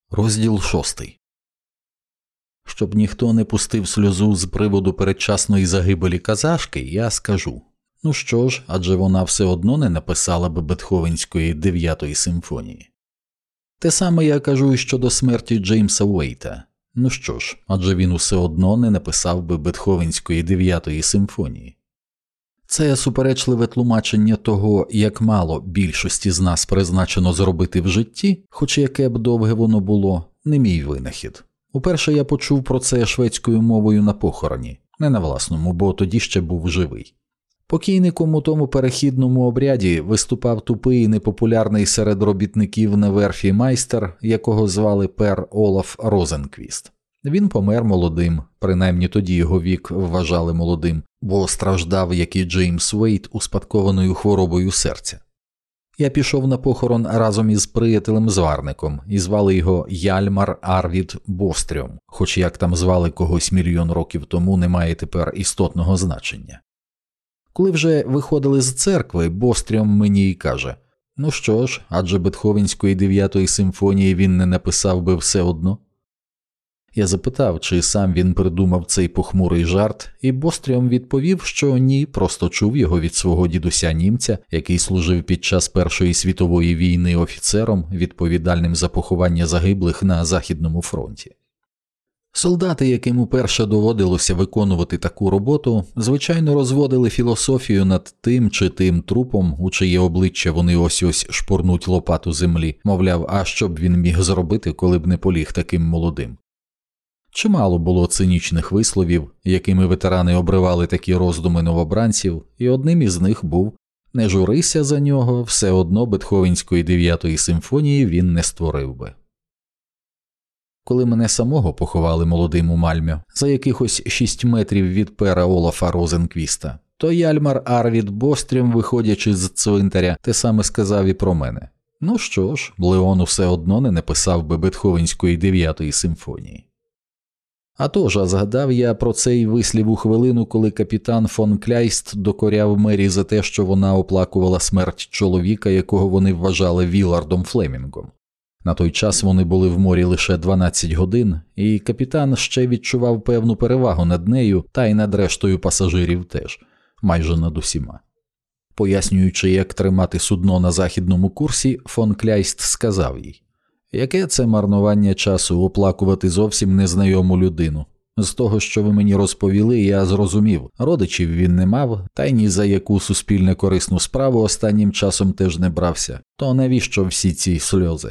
Розділ 6. Щоб ніхто не пустив сльозу з приводу передчасної загибелі казашки, я скажу. Ну що ж, адже вона все одно не написала б Бетховенської 9-ї симфонії. Те саме я кажу і щодо смерті Джеймса Уейта. Ну що ж, адже він усе одно не написав би Бетховенської 9-ї симфонії. Це суперечливе тлумачення того, як мало більшості з нас призначено зробити в житті, хоч яке б довге воно було, не мій винахід. Уперше я почув про це шведською мовою на похороні, не на власному, бо тоді ще був живий. Покійником у тому перехідному обряді виступав тупий і непопулярний серед робітників на верфі майстер, якого звали Пер Олаф Розенквіст. Він помер молодим, принаймні тоді його вік вважали молодим, бо страждав, як і Джеймс Уейт, успадкованою хворобою серця. Я пішов на похорон разом із приятелем-зварником, і звали його Яльмар Арвід Бострьом, хоч як там звали когось мільйон років тому, не має тепер істотного значення. Коли вже виходили з церкви, Бострьом мені й каже: «Ну що ж, адже Бетховенської 9-ї симфонії він не написав би все одно». Я запитав, чи сам він придумав цей похмурий жарт, і Бострьом відповів, що ні, просто чув його від свого дідуся-німця, який служив під час Першої світової війни офіцером, відповідальним за поховання загиблих на Західному фронті. Солдати, яким уперше доводилося виконувати таку роботу, звичайно розводили філософію над тим чи тим трупом, у чиє обличчя вони ось-ось шпурнуть лопату землі, мовляв, а що б він міг зробити, коли б не поліг таким молодим. Чимало було цинічних висловів, якими ветерани обривали такі роздуми новобранців, і одним із них був: «Не журися за нього, все одно Бетховенської 9-ї симфонії він не створив би». Коли мене самого поховали молодим у Мальмі, за якихось 6 метрів від Пера Олафа Розенквіста, то Яльмар Арвід Бострім, виходячи з цвинтаря, те саме сказав і про мене. Ну що ж, Леон усе одно не написав би Бетховенської 9-ї симфонії. А тож, згадав я про цей вислів у хвилину, коли капітан фон Кляйст докоряв Мері за те, що вона оплакувала смерть чоловіка, якого вони вважали Вілардом Флемінгом. На той час вони були в морі лише 12 годин, і капітан ще відчував певну перевагу над нею, та й над рештою пасажирів теж, майже над усіма. Пояснюючи, як тримати судно на західному курсі, фон Кляйст сказав їй: «Яке це марнування часу оплакувати зовсім незнайому людину? З того, що ви мені розповіли, я зрозумів, родичів він не мав, та й ні за яку суспільно корисну справу останнім часом теж не брався. То навіщо всі ці сльози?»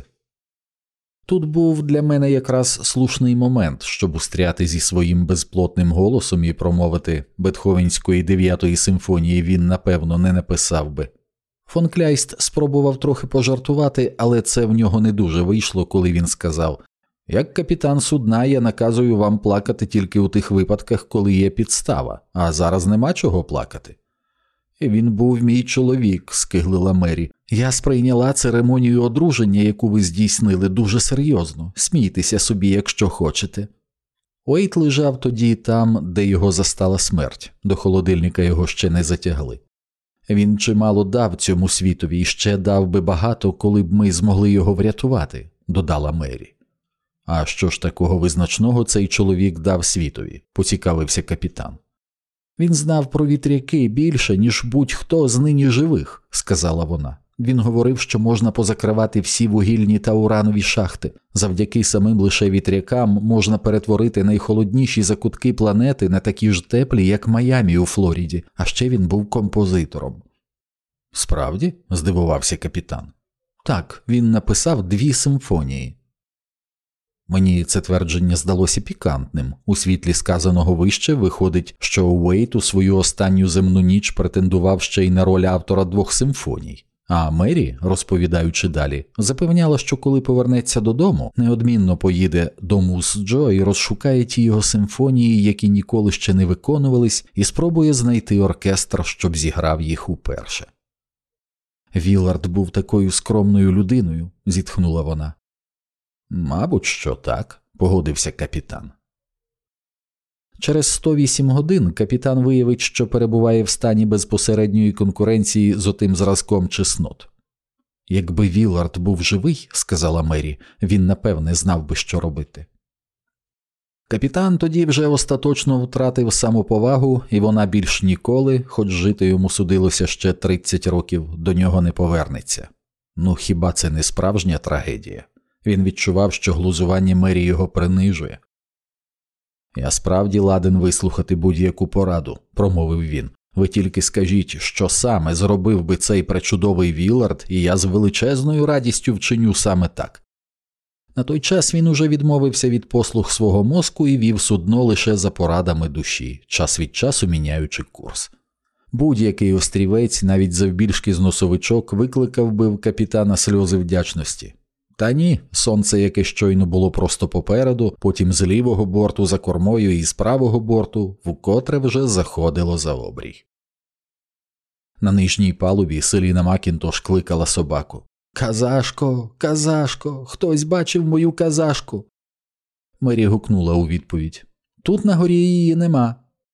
Тут був для мене якраз слушний момент, щоб устряти зі своїм безплотним голосом і промовити: «Бетховенської 9-ї симфонії він, напевно, не написав би». Фон Кляйст спробував трохи пожартувати, але це в нього не дуже вийшло, коли він сказав: «Як капітан судна, я наказую вам плакати тільки у тих випадках, коли є підстава, а зараз нема чого плакати». «Він був мій чоловік», – скиглила Мері. «Я сприйняла церемонію одруження, яку ви здійснили, дуже серйозно. Смійтеся собі, якщо хочете». Уейт лежав тоді там, де його застала смерть. До холодильника його ще не затягли. «Він чимало дав цьому світові і ще дав би багато, коли б ми змогли його врятувати», – додала Мері. «А що ж такого визначного цей чоловік дав світові?» – поцікавився капітан. «Він знав про вітряки більше, ніж будь-хто з нині живих», – сказала вона. «Він говорив, що можна позакривати всі вугільні та уранові шахти. Завдяки самим лише вітрякам можна перетворити найхолодніші закутки планети на такі ж теплі, як Майамі у Флориді. А ще він був композитором». «Справді?» – здивувався капітан. «Так, він написав 2 симфонії». Мені це твердження здалося пікантним. У світлі сказаного вище виходить, що Уейт у свою останню земну ніч претендував ще й на роль автора 2 симфоній. А Мері, розповідаючи далі, запевняла, що коли повернеться додому, неодмінно поїде до Мус Джо і розшукає ті його симфонії, які ніколи ще не виконувались, і спробує знайти оркестр, щоб зіграв їх уперше. «Вілард був такою скромною людиною», – зітхнула вона. «Мабуть, що так», – погодився капітан. Через 108 годин капітан виявить, що перебуває в стані безпосередньої конкуренції з отим зразком чеснот. Якби Віллард був живий, сказала Мері, він напевне знав би, що робити. Капітан тоді вже остаточно втратив самоповагу, і вона більш ніколи, хоч жити йому судилося ще 30 років, до нього не повернеться. Ну хіба це не справжня трагедія? Він відчував, що глузування Мері його принижує. «Я справді ладен вислухати будь-яку пораду», – промовив він. «Ви тільки скажіть, що саме зробив би цей пречудовий Віллард, і я з величезною радістю вчиню саме так». На той час він уже відмовився від послуг свого мозку і вів судно лише за порадами душі, час від часу міняючи курс. Будь-який острівець, навіть завбільшки з носовичок, викликав би в капітана сльози вдячності. Та ні, сонце, яке щойно було просто попереду, потім з лівого борту за кормою і з правого борту, вкотре вже заходило за обрій. На нижній палубі Селіна Макінтош кликала собаку. «Казашко, казашко, хтось бачив мою казашку?» Мері гукнула у відповідь. «Тут на горі її нема».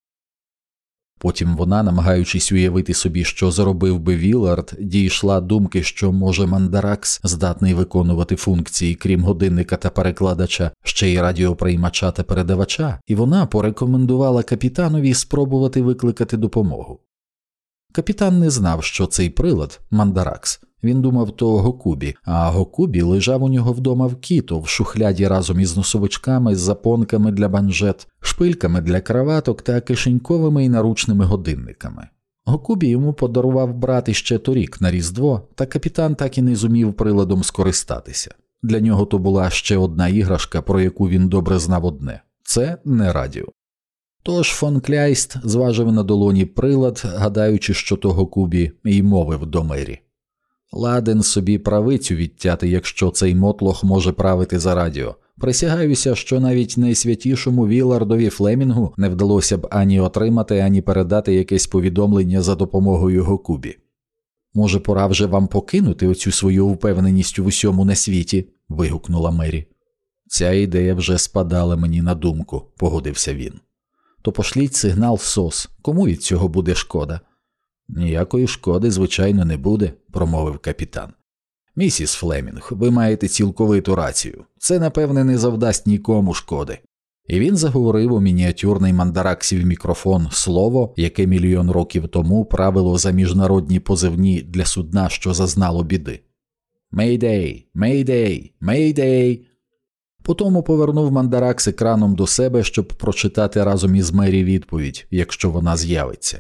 Потім вона, намагаючись уявити собі, що зробив би Віллард, дійшла думки, що, може, Мандаракс здатний виконувати функції, крім годинника та перекладача, ще й радіоприймача та передавача, і вона порекомендувала капітанові спробувати викликати допомогу. Капітан не знав, що цей прилад – Мандаракс. Він думав то Гокубі, а Гокубі лежав у нього вдома в Кіто, в шухляді разом із носовичками, запонками для манжет, шпильками для краваток та кишеньковими і наручними годинниками. Гокубі йому подарував брат іще торік на Різдво, та капітан так і не зумів приладом скористатися. Для нього то була ще одна іграшка, про яку він добре знав одне – це не радіо. Тож фон Кляйст зважив на долоні прилад, гадаючи, що то Гокубі, і мовив до Мері. «Ладен собі правицю відтяти, якщо цей мотлох може правити за радіо. Присягаюся, що навіть найсвятішому Віллардові Флемінгу не вдалося б ані отримати, ані передати якесь повідомлення за допомогою Гокубі. Може, пора вже вам покинути оцю свою впевненість у всьому на світі?» – вигукнула Мері. «Ця ідея вже спадала мені на думку», – погодився він. «То пошліть сигнал СОС. Кому від цього буде шкода?» «Ніякої шкоди, звичайно, не буде», – промовив капітан. «Місіс Флемінг, ви маєте цілковиту рацію. Це, напевне, не завдасть нікому шкоди». І він заговорив у мініатюрний мандараксів мікрофон слово, яке мільйон років тому правило за міжнародні позивні для судна, що зазнало біди. «Мейдей! Мейдей! Мейдей!» Потому повернув мандаракс екраном до себе, щоб прочитати разом із Мері відповідь, якщо вона з'явиться.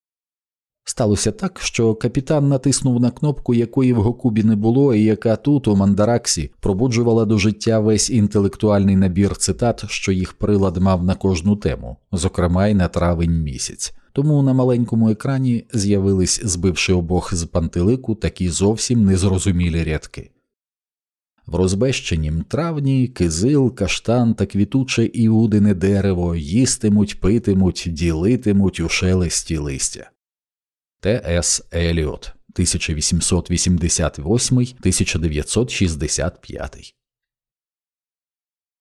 Сталося так, що капітан натиснув на кнопку, якої в Гокубі не було і яка тут, у Мандараксі, пробуджувала до життя весь інтелектуальний набір цитат, що їх прилад мав на кожну тему, зокрема й на травень місяць. Тому на маленькому екрані з'явились, збивши обох з пантелику, такі зовсім незрозумілі рядки. В розбещенім травні кизил, каштан та квітуче іудине дерево їстимуть, питимуть, ділитимуть у шелесті листя. Т.С. Еліот, 1888-1965